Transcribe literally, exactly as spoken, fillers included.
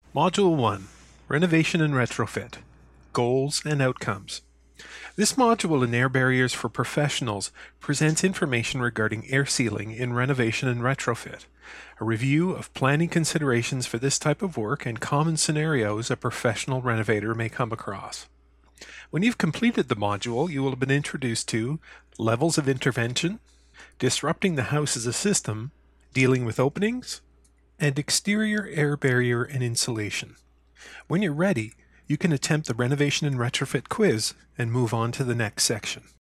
Module one, Renovation and Retrofit, Goals and Outcomes. This module in Air Barriers for Professionals presents information regarding air sealing in renovation and retrofit, a review of planning considerations for this type of work and common scenarios a professional renovator may come across. When you've completed the module, you will have been introduced to levels of intervention, disrupting the house as a system, dealing with openings, and exterior air barrier and insulation. When you're ready, you can attempt the renovation and retrofit quiz and move on to the next section.